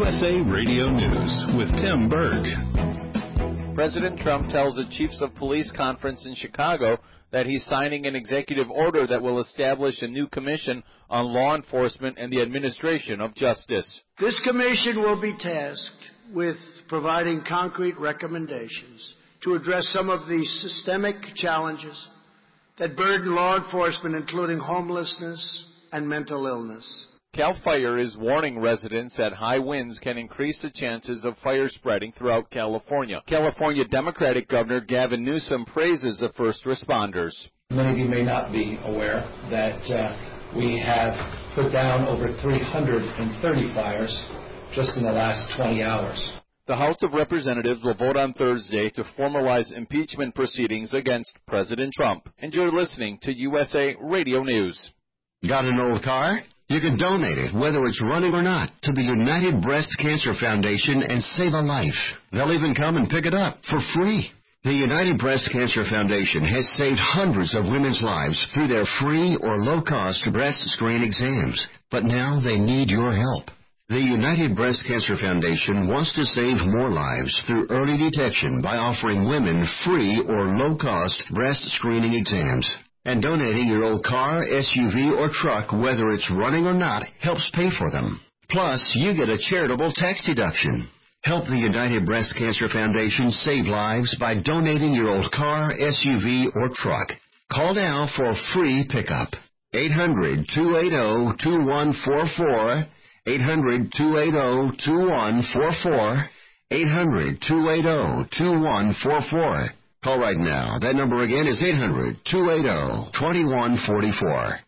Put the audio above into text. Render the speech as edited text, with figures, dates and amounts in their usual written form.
USA Radio News with Tim Berg. President Trump tells a Chiefs of Police conference in Chicago that he's signing an executive order that will establish a new commission on law enforcement and the administration of justice. This commission will be tasked with providing concrete recommendations to address some of the systemic challenges that burden law enforcement, including homelessness and mental illness. CAL FIRE is warning residents that high winds can increase the chances of fire spreading throughout California. California Democratic Governor Gavin Newsom praises the first responders. Many of you may not be aware that we have put down over 330 fires just in the last 20 hours. The House of Representatives will vote on Thursday to formalize impeachment proceedings against President Trump. And you're listening to USA Radio News. Got an old car? You can donate it, whether it's running or not, to the United Breast Cancer Foundation and save a life. They'll even come and pick it up for free. The United Breast Cancer Foundation has saved hundreds of women's lives through their free or low-cost breast screen exams. But now they need your help. The United Breast Cancer Foundation wants to save more lives through early detection by offering women free or low-cost breast screening exams. And donating your old car, SUV, or truck, whether it's running or not, helps pay for them. Plus, you get a charitable tax deduction. Help the United Breast Cancer Foundation save lives by donating your old car, SUV, or truck. Call now for free pickup. 800-280-2144. 800-280-2144. 800-280-2144. Call right now. That number again is 800-280-2144.